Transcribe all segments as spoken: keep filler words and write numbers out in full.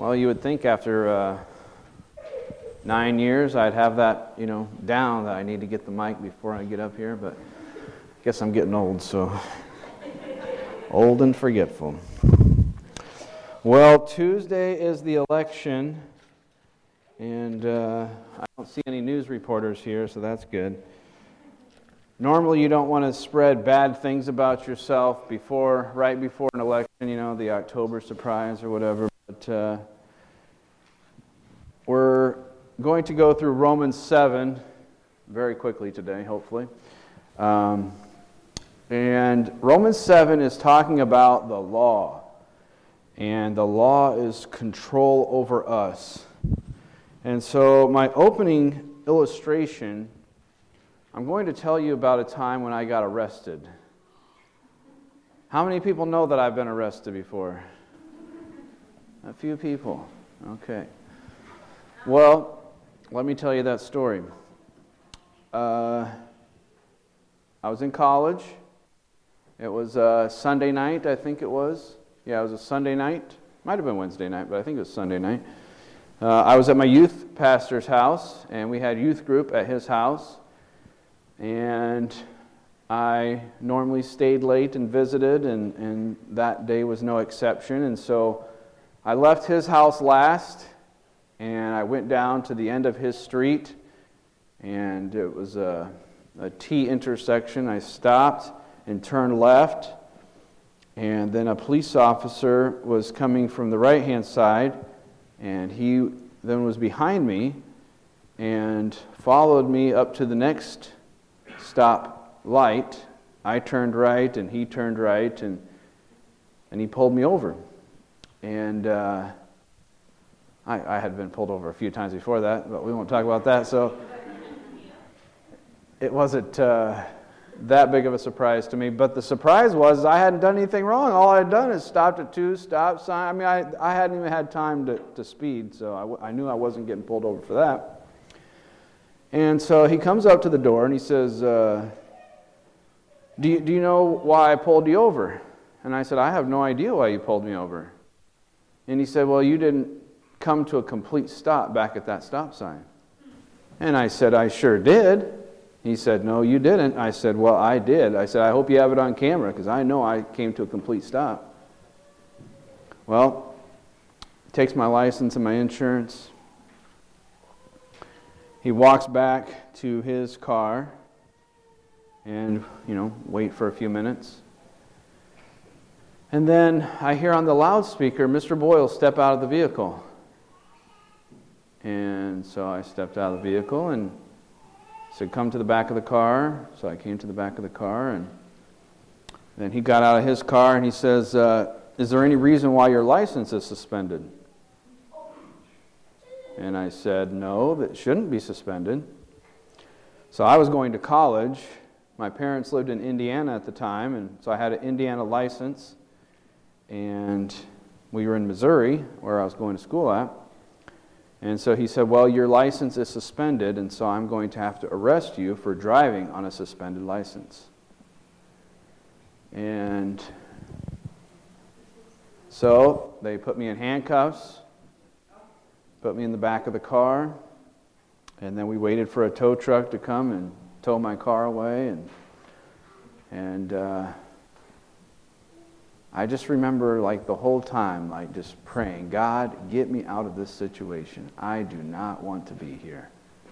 Well, you would think after uh, nine years I'd have that, you know, down, that I need to get the mic before I get up here, but I guess I'm getting old, so old and forgetful. Well, Tuesday is the election, and uh, I don't see any news reporters here, so that's good. Normally, you don't want to spread bad things about yourself before, right before an election, you know, the October surprise or whatever. But uh, we're going to go through Romans seven very quickly today, hopefully. Um, and Romans seven is talking about the law. And the law is control over us. And so my opening illustration, I'm going to tell you about a time when I got arrested. How many people know that I've been arrested before? A few people. Okay. Well, let me tell you that story. Uh, I was in college. It was a Sunday night, I think it was. Yeah, it was a Sunday night. Might have been Wednesday night, but I think it was Sunday night. Uh, I was at my youth pastor's house, and we had youth group at his house. And I normally stayed late and visited, and, and that day was no exception. And so I left his house last, and I went down to the end of his street, and it was a, a T intersection. I stopped and turned left, and then a police officer was coming from the right-hand side, and he then was behind me and followed me up to the next stop light. I turned right, and he turned right, and and he pulled me over. And uh, I, I had been pulled over a few times before that, but we won't talk about that. So it wasn't uh, that big of a surprise to me. But the surprise was I hadn't done anything wrong. All I had done is stopped at two stop signs. I mean, I, I hadn't even had time to, to speed, so I, w- I knew I wasn't getting pulled over for that. And so he comes up to the door and he says, uh, do you, do you know why I pulled you over? And I said, I have no idea why you pulled me over. And he said, well, you didn't come to a complete stop back at that stop sign. And I said, I sure did. He said, no, you didn't. I said, well, I did. I said, I hope you have it on camera because I know I came to a complete stop. Well, takes my license and my insurance. He walks back to his car and, you know, wait for a few minutes. And then I hear on the loudspeaker, Mister Boyle, step out of the vehicle. And so I stepped out of the vehicle and said, come to the back of the car. So I came to the back of the car, and then he got out of his car and he says, uh, is there any reason why your license is suspended? And I said, no, that shouldn't be suspended. So I was going to college. My parents lived in Indiana at the time, and so I had an Indiana license. And we were in Missouri, where I was going to school at. And so he said, well, your license is suspended, and so I'm going to have to arrest you for driving on a suspended license. And so they put me in handcuffs, put me in the back of the car, and then we waited for a tow truck to come and tow my car away. And and uh, I just remember, like, the whole time, like, just praying, God, get me out of this situation. I do not want to be here.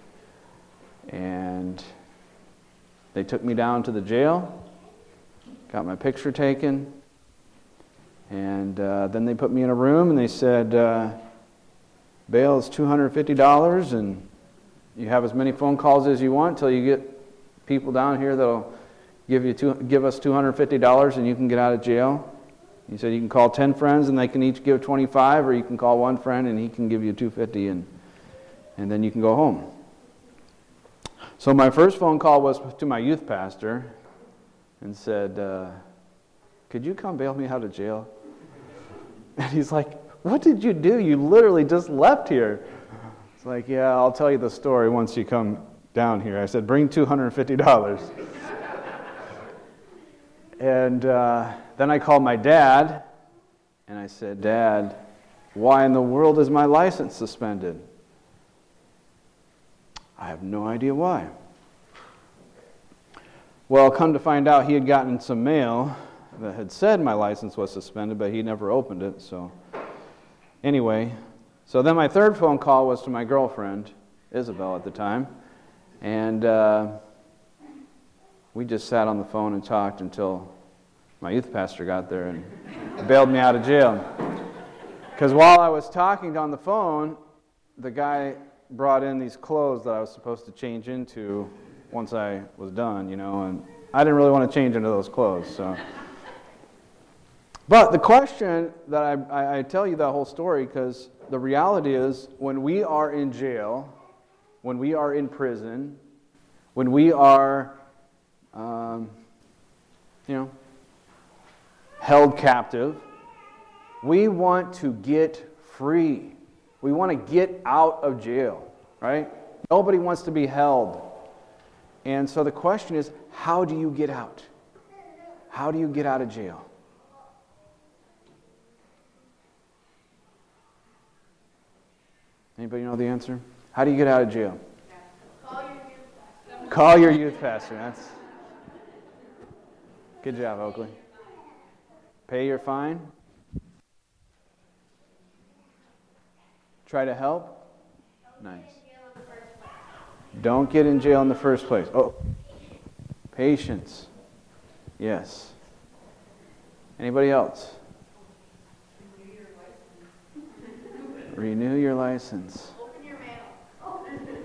And they took me down to the jail, got my picture taken, and uh, then they put me in a room and they said, uh, bail is two hundred fifty dollars, and you have as many phone calls as you want until you get people down here that'll give you two, give us two hundred fifty dollars and you can get out of jail. He said you can call ten friends and they can each give twenty-five, or you can call one friend and he can give you two hundred fifty, and and then you can go home. So my first phone call was to my youth pastor and said, uh, could you come bail me out of jail? And he's like, what did you do? You literally just left here. It's like, yeah, I'll tell you the story once you come down here. I said, bring two hundred fifty dollars. And uh, then I called my dad, and I said, Dad, Why in the world is my license suspended? I have no idea why. Well, come to find out, he had gotten some mail that had said my license was suspended, but he never opened it. So anyway, so then my third phone call was to my girlfriend, Isabel at the time, and uh, we just sat on the phone and talked until my youth pastor got there and bailed me out of jail. Because while I was talking on the phone, the guy brought in these clothes that I was supposed to change into once I was done, you know, and I didn't really want to change into those clothes, so. But the question that I, I, I tell you that whole story because the reality is when we are in jail, when we are in prison, when we are, um, you know, held captive, we want to get free. We want to get out of jail, right? Nobody wants to be held. And so the question is, how do you get out? How do you get out of jail? Anybody know the answer? How do you get out of jail? Call your youth pastor. Call your youth pastor. That's good job, Oakley. Pay your fine. Try to help. Nice. Don't get in jail in the first place. Oh, patience. Yes. Anybody else? Renew your license. Open your mail.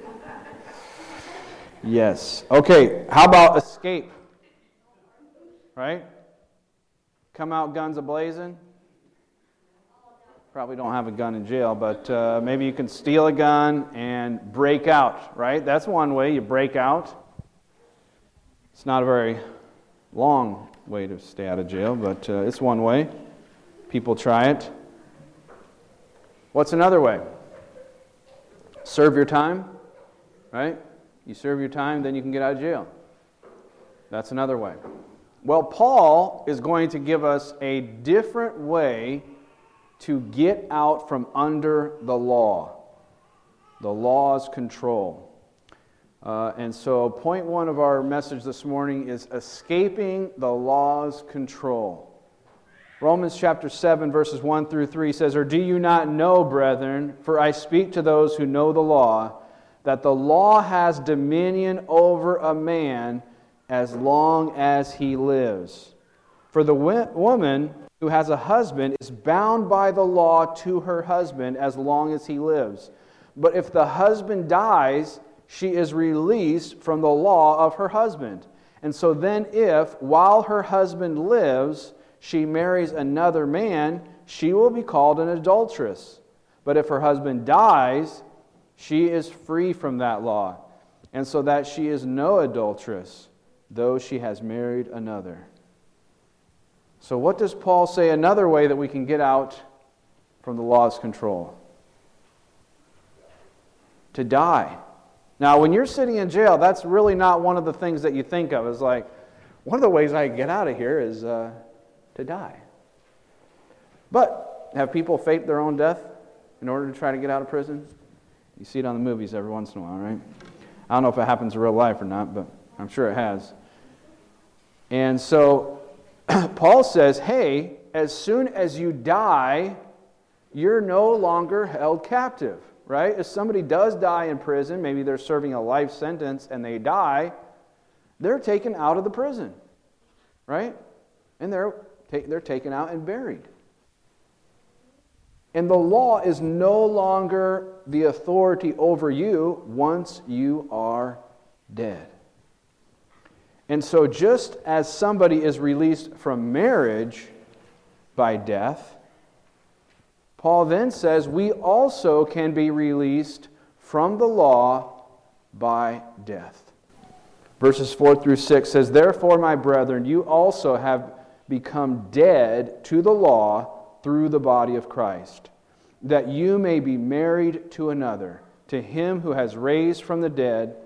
Yes. Okay, how about escape? Right? Come out guns a-blazing. Probably don't have a gun in jail, but uh, maybe you can steal a gun and break out, right? That's one way, you break out. It's not a very long way to stay out of jail, but uh, it's one way. People try it. What's another way? Serve your time, right? You serve your time, then you can get out of jail. That's another way. Well, Paul is going to give us a different way to get out from under the law, the law's control. Uh, and so point one of our message this morning is escaping the law's control. Romans chapter seven, verses one through three says, "Or do you not know, brethren, for I speak to those who know the law, that the law has dominion over a man as long as he lives. For the woman who has a husband is bound by the law to her husband as long as he lives. But if the husband dies, she is released from the law of her husband. And so then if, while her husband lives, she marries another man, she will be called an adulteress. But if her husband dies, she is free from that law, and so that she is no adulteress, though she has married another." So what does Paul say another way that we can get out from the law's control? To die. Now, when you're sitting in jail, that's really not one of the things that you think of. It's like, one of the ways I get out of here is uh, to die. But have people faked their own death in order to try to get out of prison? You see it on the movies every once in a while, right? I don't know if it happens in real life or not, but I'm sure it has. And so Paul says, hey, as soon as you die, you're no longer held captive, right? If somebody does die in prison, maybe they're serving a life sentence and they die, they're taken out of the prison, right? And they're, they're taken out and buried. And the law is no longer the authority over you once you are dead. And so just as somebody is released from marriage by death, Paul then says we also can be released from the law by death. Verses four through six says, "Therefore, my brethren, you also have become dead to the law through the body of Christ, that you may be married to another, to him who has raised from the dead,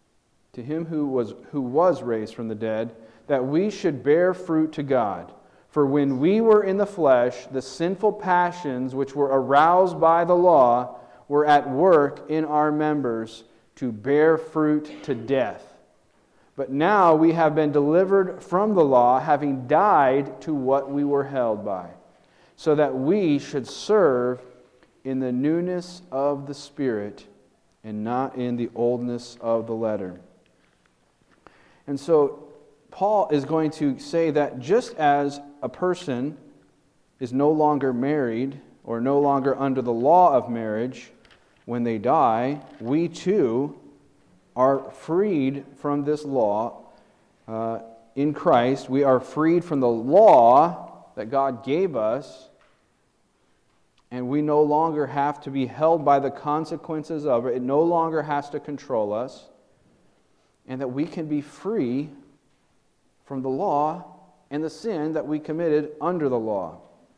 to him who was who was raised from the dead, that we should bear fruit to God. For when we were in the flesh, the sinful passions which were aroused by the law were at work in our members to bear fruit to death. But now we have been delivered from the law, having died to what we were held by, so that we should serve in the newness of the Spirit and not in the oldness of the letter. And so Paul is going to say that just as a person is no longer married or no longer under the law of marriage when they die, we too are freed from this law uh, in Christ. We are freed from the law that God gave us, and we no longer have to be held by the consequences of it. It no longer has to control us, and that we can be free from the law and the sin that we committed under the law.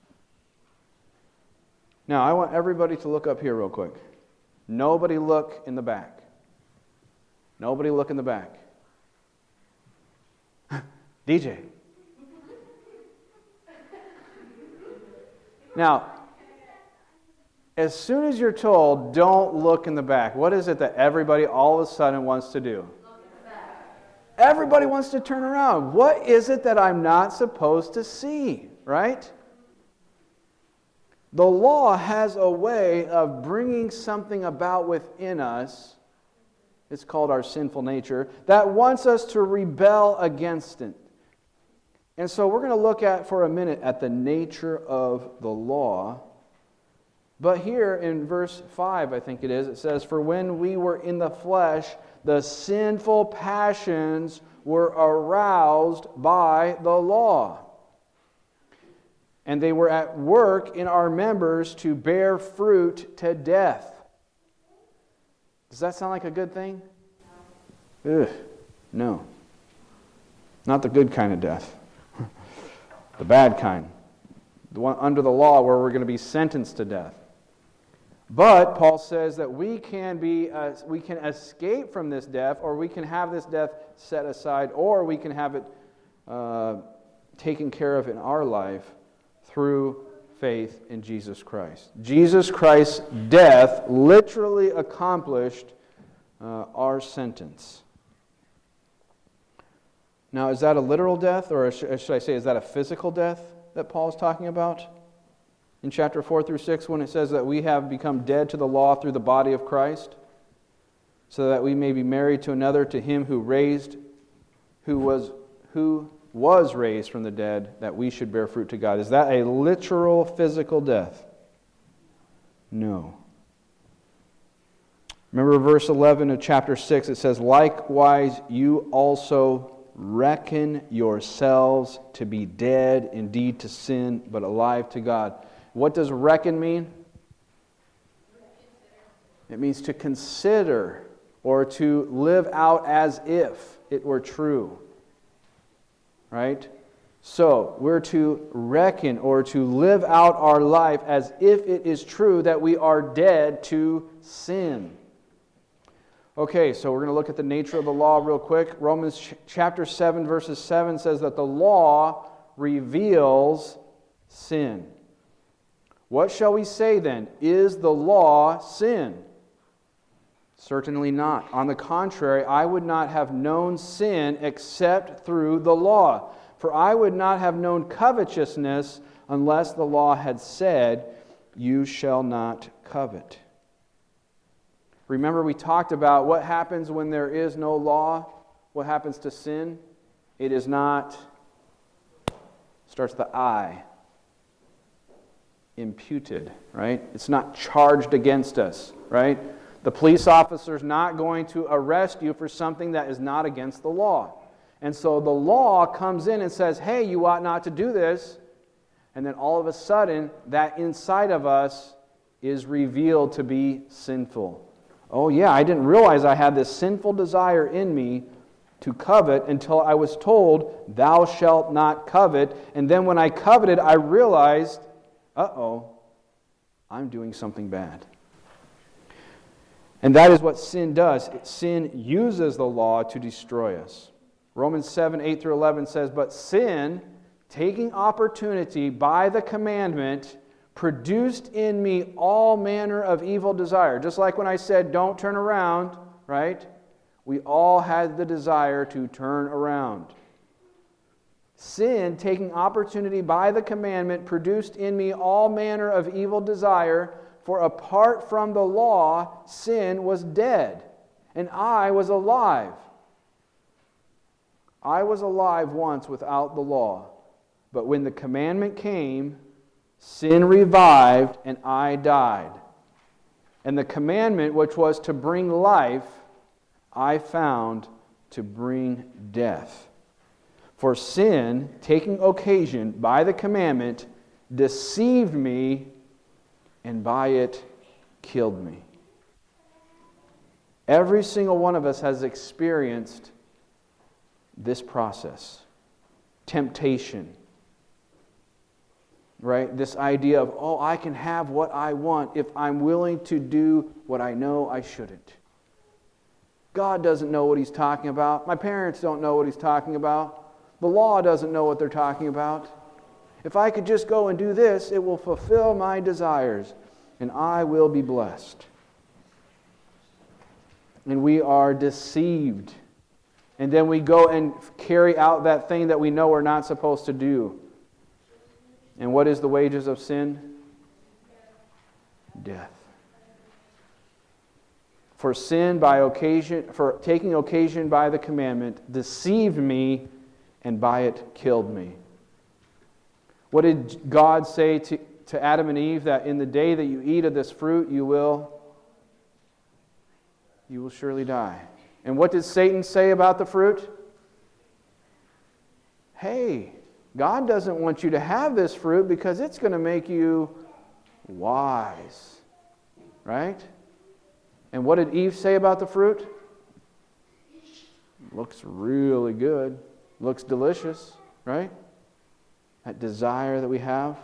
Now, I want everybody to look up here real quick. Nobody look in the back. Nobody look in the back. D J. Now, as soon as you're told, don't look in the back, what is it that everybody all of a sudden wants to do? Look in the back. Everybody wants to turn around. What is it that I'm not supposed to see, right? The law has a way of bringing something about within us. It's called our sinful nature, that wants us to rebel against it. And so we're going to look at for a minute at the nature of the law. But here in verse five, I think it is, it says, "For when we were in the flesh, the sinful passions were aroused by the law. And they were at work in our members to bear fruit to death." Does that sound like a good thing? Ugh, no. Not the good kind of death. The bad kind. The one under the law where we're going to be sentenced to death. But Paul says that we can be, uh, we can escape from this death, or we can have this death set aside, or we can have it uh, taken care of in our life through faith in Jesus Christ. Jesus Christ's death literally accomplished uh, our sentence. Now, is that a literal death, or should I say, is that a physical death that Paul is talking about? In chapter four through six, when it says that we have become dead to the law through the body of Christ, so that we may be married to another, to him who raised, who was, who was raised from the dead, that we should bear fruit to God. Is that a literal physical death? No. Remember verse eleven of chapter six, it says, "Likewise you also reckon yourselves to be dead indeed to sin, but alive to God." What does reckon mean? It means to consider or to live out as if it were true. Right? So, we're to reckon or to live out our life as if it is true that we are dead to sin. Okay, so we're going to look at the nature of the law real quick. Romans ch- chapter seven, verses seven says that the law reveals sin. What shall we say then? Is the law sin? Certainly not. On the contrary, I would not have known sin except through the law. For I would not have known covetousness unless the law had said, "You shall not covet." Remember, we talked about what happens when there is no law. What happens to sin? It is not, starts the I, imputed, right? It's not charged against us, right? The police officer's not going to arrest you for something that is not against the law. And so the law comes in and says, hey, you ought not to do this. And then all of a sudden, that inside of us is revealed to be sinful. Oh yeah, I didn't realize I had this sinful desire in me to covet until I was told, thou shalt not covet. And then when I coveted, I realized, uh-oh, I'm doing something bad. And that is what sin does. Sin uses the law to destroy us. Romans seven, eight through eleven says, but sin, taking opportunity by the commandment, produced in me all manner of evil desire. Just like when I said, don't turn around, right? We all had the desire to turn around. Sin, taking opportunity by the commandment, produced in me all manner of evil desire, for apart from the law, sin was dead, and I was alive. I was alive once without the law, but when the commandment came, sin revived, and I died. And the commandment, which was to bring life, I found to bring death. For sin, taking occasion by the commandment, deceived me, and by it killed me. Every single one of us has experienced this process. Temptation. Right? This idea of, oh, I can have what I want if I'm willing to do what I know I shouldn't. God doesn't know what He's talking about. My parents don't know what He's talking about. The law doesn't know what they're talking about. If I could just go and do this, it will fulfill my desires, and I will be blessed. And we are deceived. And then we go and carry out that thing that we know we're not supposed to do. And what is the wages of sin? Death. For sin by occasion, for taking occasion by the commandment, deceived me, and by it killed me. What did God say to, to Adam and Eve? That in the day that you eat of this fruit, you will, you will surely die. And what did Satan say about the fruit? Hey, God doesn't want you to have this fruit because it's going to make you wise. Right? And what did Eve say about the fruit? Looks really good. Looks delicious, right? That desire that we have.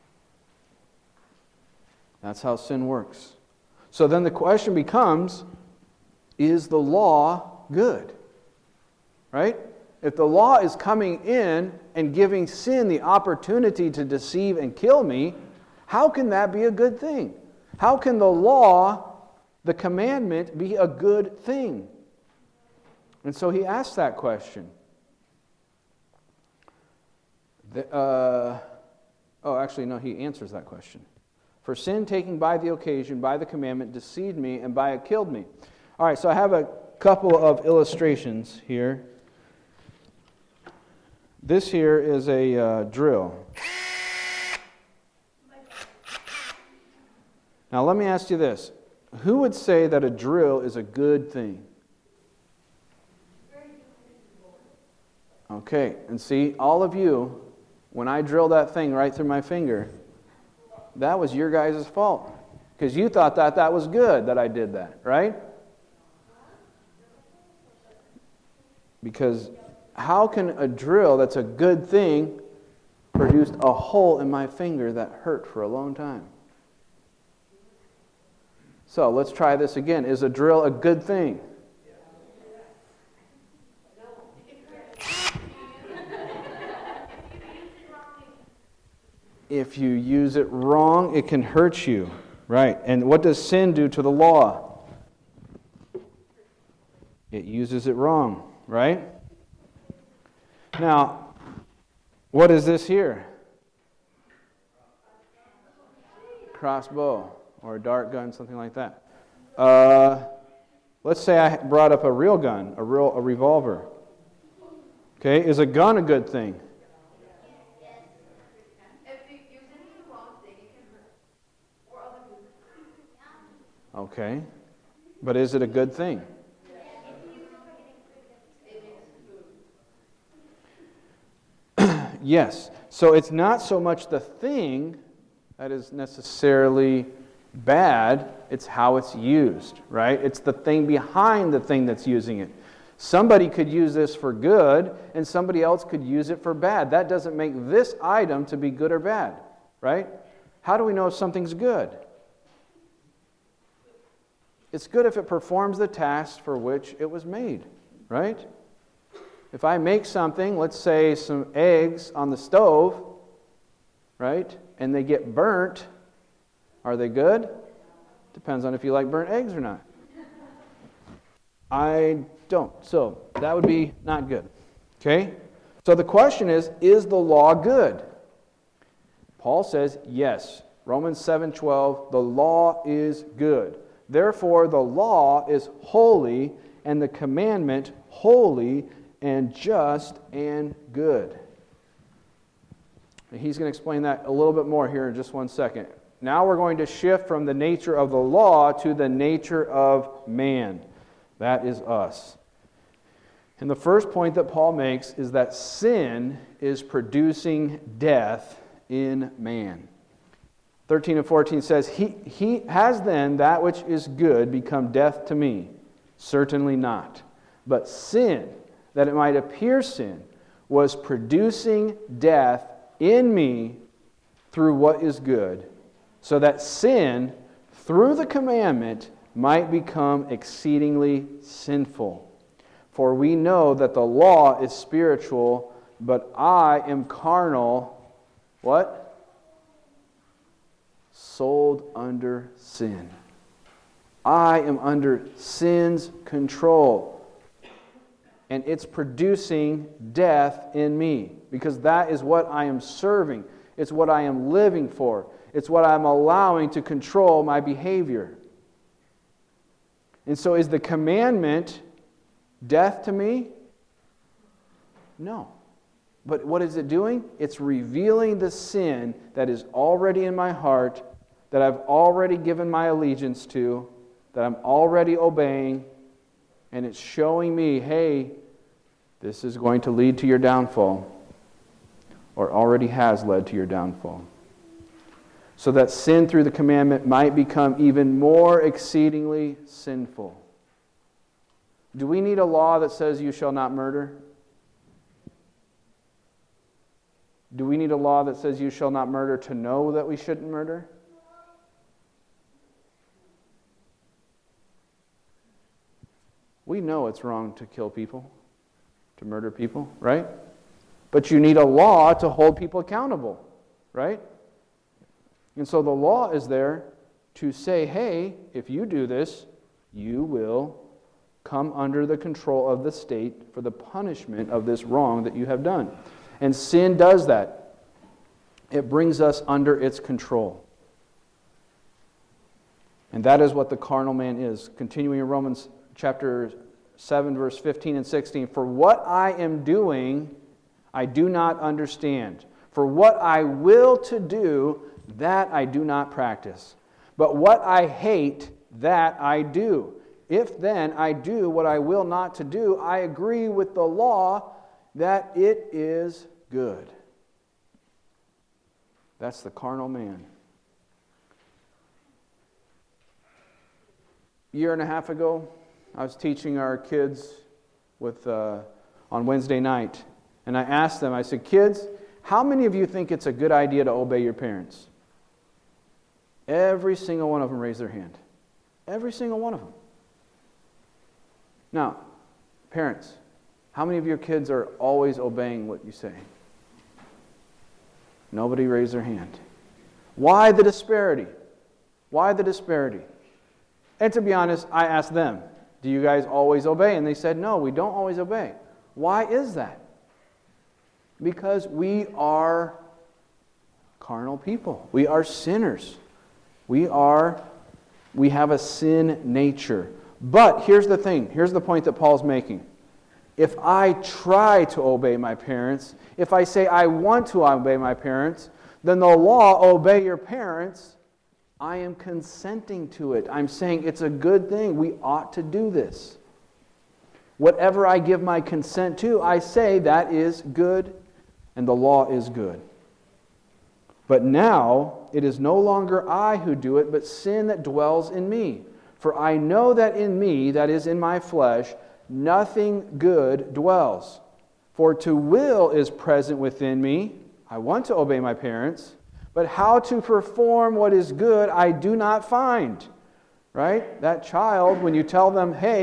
That's how sin works. So then the question becomes, is the law good? Right? If the law is coming in and giving sin the opportunity to deceive and kill me, how can that be a good thing? How can the law, the commandment, be a good thing? And so he asks that question. The, uh, oh, actually, no, he answers that question. For sin taking by the occasion, by the commandment, deceived me, and by it killed me. All right, so I have a couple of illustrations here. This here is a uh, drill. Now, let me ask you this. Who would say that a drill is a good thing? Okay, and see, all of you, when I drilled that thing right through my finger, that was your guys' fault. Because you thought that that was good that I did that, right? Because how can a drill that's a good thing produce a hole in my finger that hurt for a long time? So let's try this again. Is a drill a good thing? If you use it wrong, it can hurt you. Right. And what does sin do to the law? It uses it wrong. Right? Now, what is this here? Crossbow or a dart gun, something like that. Uh, let's say I brought up a real gun, a real a revolver. Okay, is a gun a good thing? Okay, but is it a good thing? Yes. So it's not so much the thing that is necessarily bad, it's how it's used, right? It's the thing behind the thing that's using it. Somebody could use this for good, and somebody else could use it for bad. That doesn't make this item to be good or bad, right? How do we know if something's good? It's good if it performs the task for which it was made, right? If I make something, let's say some eggs on the stove, right, and they get burnt, are they good? Depends on if you like burnt eggs or not. I don't. So that would be not good. Okay? So the question is, is the law good? Paul says, yes. Romans seven twelve, the law is good. Therefore, the law is holy, and the commandment holy and just and good. He's going to explain that a little bit more here in just one second. Now we're going to shift from the nature of the law to the nature of man. That is us. And the first point that Paul makes is that sin is producing death in man. thirteen and fourteen says, he, he has then that which is good become death to me? Certainly not. But sin, that it might appear sin, was producing death in me through what is good, so that sin, through the commandment, might become exceedingly sinful. For we know that the law is spiritual, but I am carnal. What? Sold under sin. I am under sin's control. And it's producing death in me, because that is what I am serving. It's what I am living for. It's what I'm allowing to control my behavior. And so is the commandment death to me? No. But what is it doing? It's revealing the sin that is already in my heart, that I've already given my allegiance to, that I'm already obeying, and it's showing me, hey, this is going to lead to your downfall, or already has led to your downfall. So that sin through the commandment might become even more exceedingly sinful. Do we need a law that says you shall not murder? Do we need a law that says you shall not murder to know that we shouldn't murder? We know it's wrong to kill people, to murder people, right? But you need a law to hold people accountable, right? And so the law is there to say, hey, if you do this, you will come under the control of the state for the punishment of this wrong that you have done. And sin does that. It brings us under its control. And that is what the carnal man is. Continuing in Romans chapter seven, verse fifteen and sixteen. For what I am doing, I do not understand. For what I will to do, that I do not practice. But what I hate, that I do. If then I do what I will not to do, I agree with the law that it is good. That's the carnal man. A year and a half ago, I was teaching our kids with uh, on Wednesday night, and I asked them, I said, kids, how many of you think it's a good idea to obey your parents? Every single one of them raised their hand. Every single one of them. Now, parents, how many of your kids are always obeying what you say? Nobody raised their hand. Why the disparity? Why the disparity? And to be honest, I asked them, do you guys always obey? And they said, no, we don't always obey. Why is that? Because we are carnal people. We are sinners. We are, we have a sin nature. But here's the thing. Here's the point that Paul's making. If I try to obey my parents, if I say I want to obey my parents, then the law, obey your parents, I am consenting to it. I'm saying it's a good thing. We ought to do this. Whatever I give my consent to, I say that is good and the law is good. But now it is no longer I who do it, but sin that dwells in me. For I know that in me, that is in my flesh, nothing good dwells. For to will is present within me. I want to obey my parents, but how to perform what is good I do not find. Right? That child, when you tell them, hey,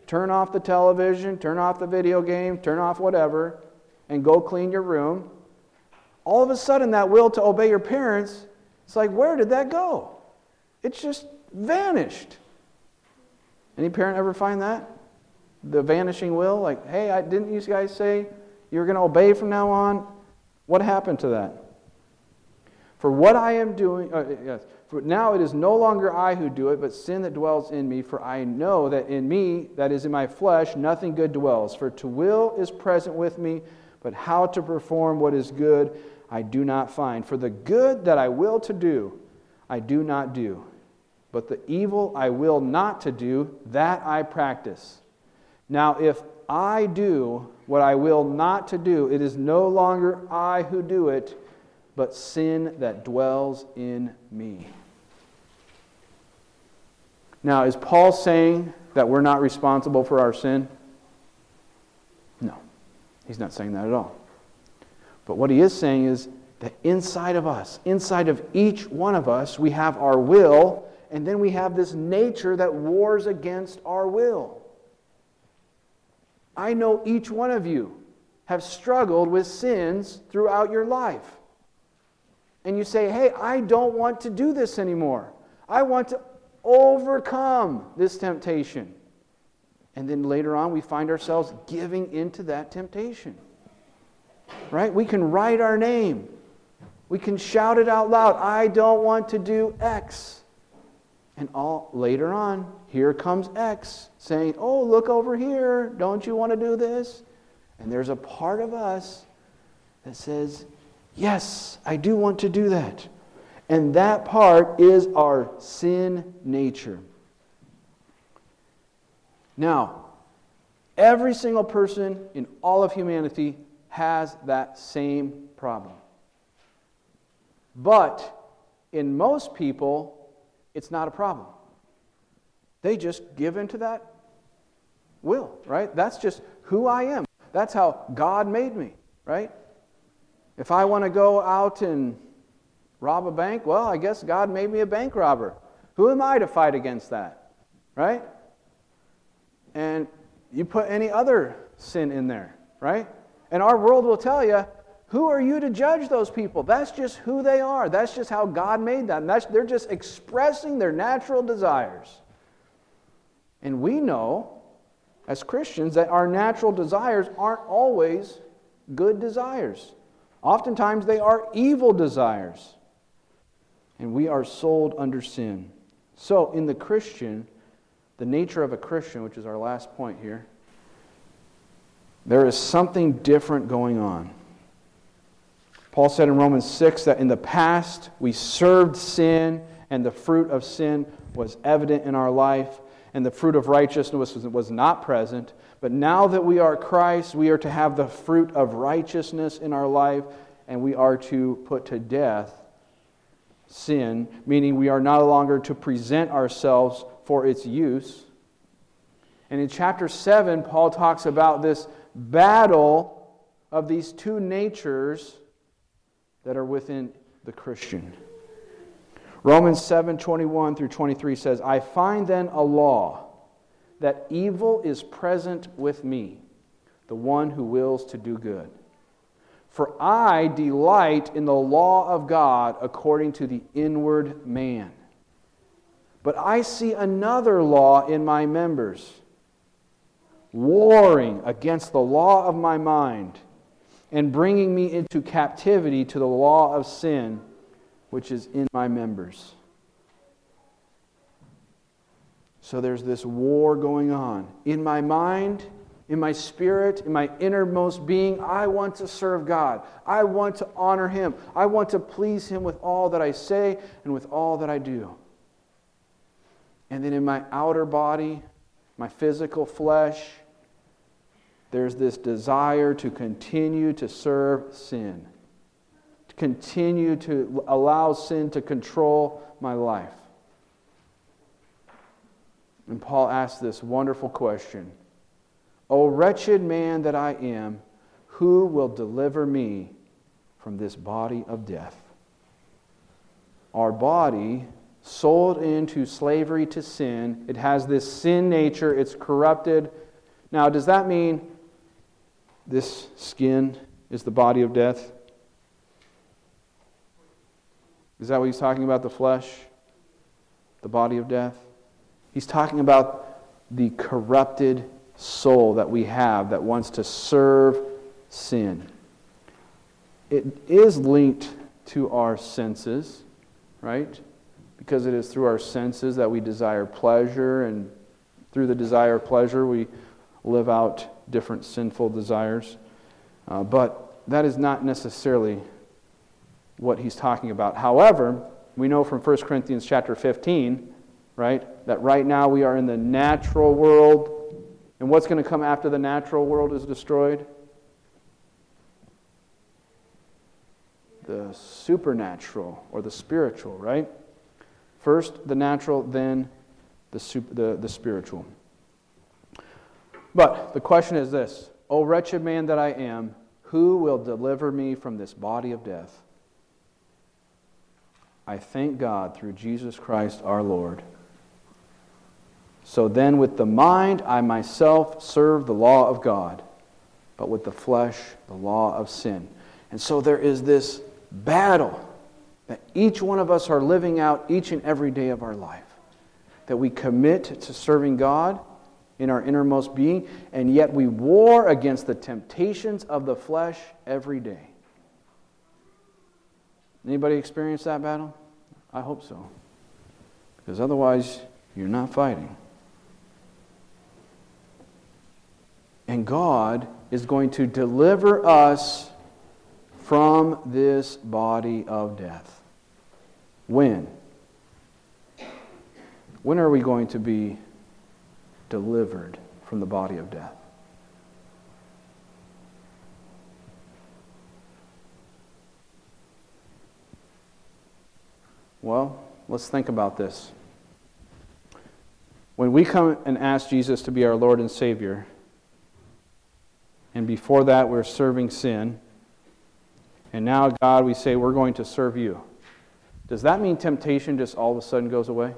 turn off the television, turn off the video game, turn off whatever, and go clean your room. All of a sudden, that will to obey your parents, it's like, where did that go? It's just vanished. Any parent ever find that? The vanishing will? Like, hey, I, didn't you guys say you're going to obey from now on? What happened to that? For what I am doing, uh, yes, for now it is no longer I who do it, but sin that dwells in me. For I know that in me, that is in my flesh, nothing good dwells. For to will is present with me, but how to perform what is good I do not find. For the good that I will to do, I do not do. But the evil I will not to do, that I practice. Now if I do what I will not to do, it is no longer I who do it, but sin that dwells in me. Now, is Paul saying that we're not responsible for our sin? No, he's not saying that at all. But what he is saying is that inside of us, inside of each one of us, we have our will, and then we have this nature that wars against our will. I know each one of you have struggled with sins throughout your life. And you say, hey, I don't want to do this anymore. I want to overcome this temptation. And then later on, we find ourselves giving into that temptation. Right? We can write our name. We can shout it out loud. I don't want to do X. And all later on, here comes X saying, oh, look over here. Don't you want to do this? And there's a part of us that says, yes, I do want to do that. And that part is our sin nature. Now, every single person in all of humanity has that same problem. But in most people, it's not a problem. They just give into that will, right? That's just who I am. That's how God made me, right? If I want to go out and rob a bank, well, I guess God made me a bank robber. Who am I to fight against that? Right? And you put any other sin in there, right? And our world will tell you, who are you to judge those people? That's just who they are. That's just how God made them. That's, they're just expressing their natural desires. And we know, as Christians, that our natural desires aren't always good desires. Oftentimes they are evil desires. And we are sold under sin. So in the Christian, the nature of a Christian, which is our last point here, there is something different going on. Paul said in Romans six that in the past we served sin and the fruit of sin was evident in our life and the fruit of righteousness was, was not present. But now that we are Christ, we are to have the fruit of righteousness in our life and we are to put to death sin, meaning we are no longer to present ourselves for its use. And in chapter seven, Paul talks about this battle of these two natures that are within the Christian. Romans seven, twenty-one through twenty-three says, I find then a law, that evil is present with me, the one who wills to do good. For I delight in the law of God according to the inward man. But I see another law in my members, warring against the law of my mind, and bringing me into captivity to the law of sin, which is in my members. So there's this war going on. In my mind, in my spirit, in my innermost being, I want to serve God. I want to honor Him. I want to please Him with all that I say and with all that I do. And then in my outer body, my physical flesh, there's this desire to continue to serve sin. To continue to allow sin to control my life. And Paul asks this wonderful question. O wretched man that I am, who will deliver me from this body of death? Our body sold into slavery to sin. It has this sin nature. It's corrupted. Now, does that mean this skin is the body of death? Is that what he's talking about, the flesh? The body of death? He's talking about the corrupted soul that we have that wants to serve sin. It is linked to our senses, right? Because it is through our senses that we desire pleasure, and through the desire of pleasure we live out different sinful desires. Uh, but that is not necessarily what he's talking about. However, we know from First Corinthians chapter fifteen, right, that right now we are in the natural world. And what's going to come after the natural world is destroyed? The supernatural, or the spiritual, right? First the natural, then the, super, the, the spiritual. But the question is this: O wretched man that I am, who will deliver me from this body of death? I thank God through Jesus Christ our Lord. So then with the mind I myself serve the law of God, but with the flesh the law of sin. And so there is this battle that each one of us are living out each and every day of our life. That we commit to serving God in our innermost being, and yet we war against the temptations of the flesh every day. Anybody experience that battle? I hope so. Because otherwise, you're not fighting. And God is going to deliver us from this body of death. When? When are we going to be delivered from the body of death? Well, let's think about this. When we come and ask Jesus to be our Lord and Savior, and before that we're serving sin, and now, God, we say we're going to serve you, does that mean temptation just all of a sudden goes away?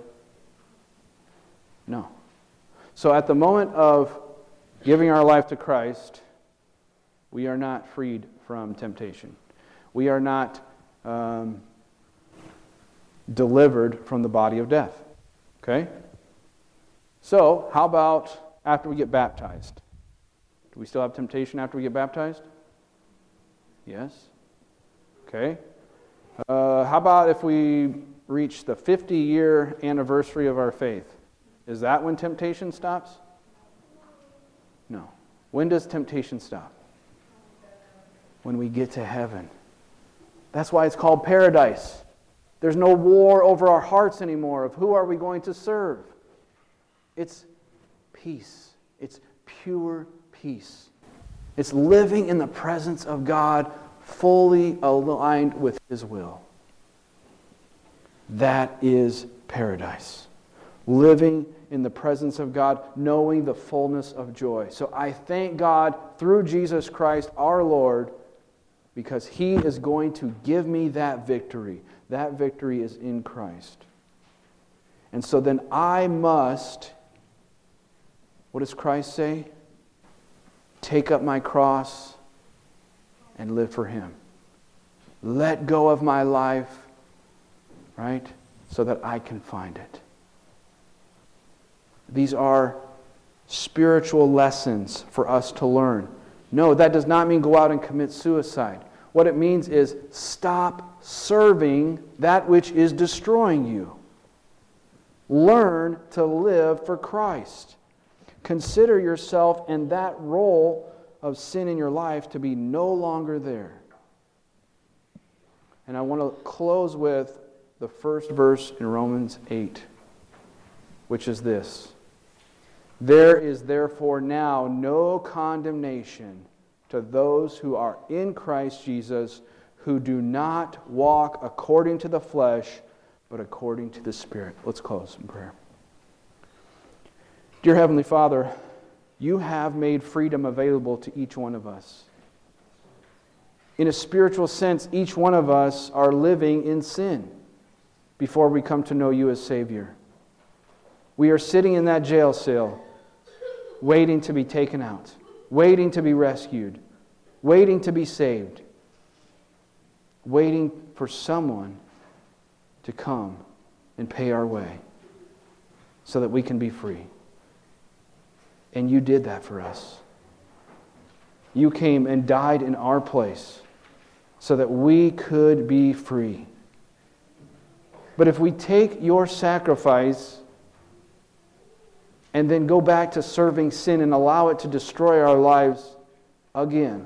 No. So at the moment of giving our life to Christ, we are not freed from temptation. We are not um, delivered from the body of death. Okay? So, how about after we get baptized? Do we still have temptation after we get baptized? Yes. Okay. Uh, how about if we reach the fifty-year anniversary of our faith? Is that when temptation stops? No. When does temptation stop? When we get to heaven. That's why it's called paradise. There's no war over our hearts anymore of who are we going to serve. It's peace. It's pure peace. It's living in the presence of God, fully aligned with His will. That is paradise. Living in the presence of God, knowing the fullness of joy. So I thank God through Jesus Christ our Lord, because He is going to give me that victory. That victory is in Christ. And so then I must, what does Christ say? Take up my cross and live for Him. Let go of my life, right? So that I can find it. These are spiritual lessons for us to learn. No, that does not mean go out and commit suicide. What it means is stop serving that which is destroying you. Learn to live for Christ. Consider yourself and that role of sin in your life to be no longer there. And I want to close with the first verse in Romans eight, which is this. There is therefore now no condemnation to those who are in Christ Jesus, who do not walk according to the flesh, but according to the Spirit. Let's close in prayer. Dear Heavenly Father, You have made freedom available to each one of us. In a spiritual sense, each one of us are living in sin before we come to know you as Savior. We are sitting in that jail cell, waiting to be taken out, waiting to be rescued, waiting to be saved, waiting for someone to come and pay our way so that we can be free. And you did that for us. You came and died in our place so that we could be free. But if we take your sacrifice and then go back to serving sin and allow it to destroy our lives again,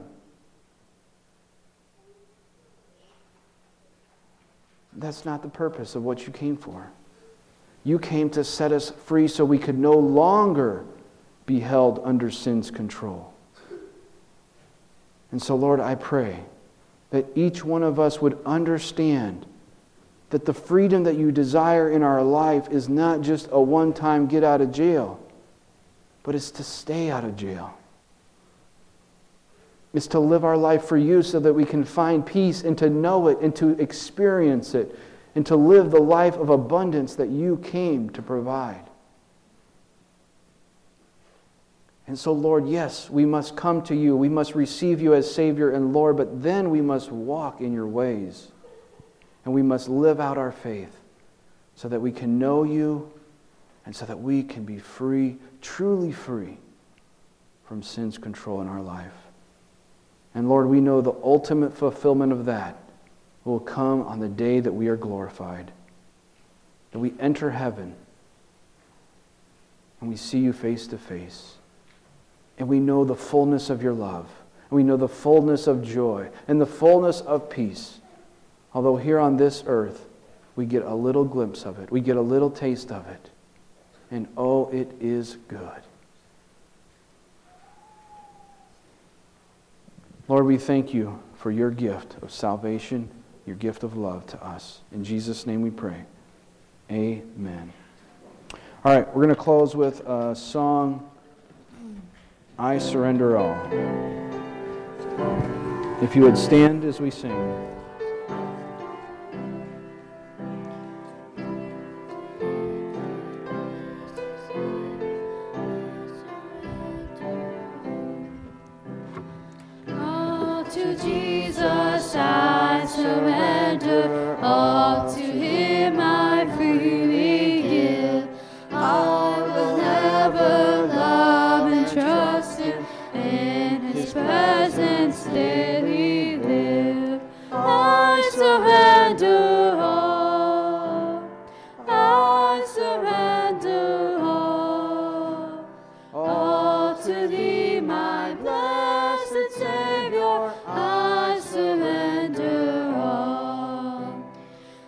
that's not the purpose of what you came for. You came to set us free so we could no longer be held under sin's control. And so, Lord, I pray that each one of us would understand that the freedom that you desire in our life is not just a one-time get out of jail, but it's to stay out of jail. It's to live our life for you so that we can find peace and to know it and to experience it and to live the life of abundance that you came to provide. And so, Lord, yes, we must come to you. We must receive you as Savior and Lord, but then we must walk in your ways. And we must live out our faith so that we can know you and so that we can be free, truly free from sin's control in our life. And Lord, we know the ultimate fulfillment of that will come on the day that we are glorified, that we enter heaven and we see you face to face. And we know the fullness of your love. And we know the fullness of joy and the fullness of peace. Although here on this earth, we get a little glimpse of it. We get a little taste of it. And oh, it is good. Lord, we thank you for your gift of salvation, your gift of love to us. In Jesus' name we pray. Amen. All right, we're going to close with a song, I Surrender All. If you would stand as we sing. All to Jesus I surrender, all to Him I freely give. I will ever love and trust Him, in His presence daily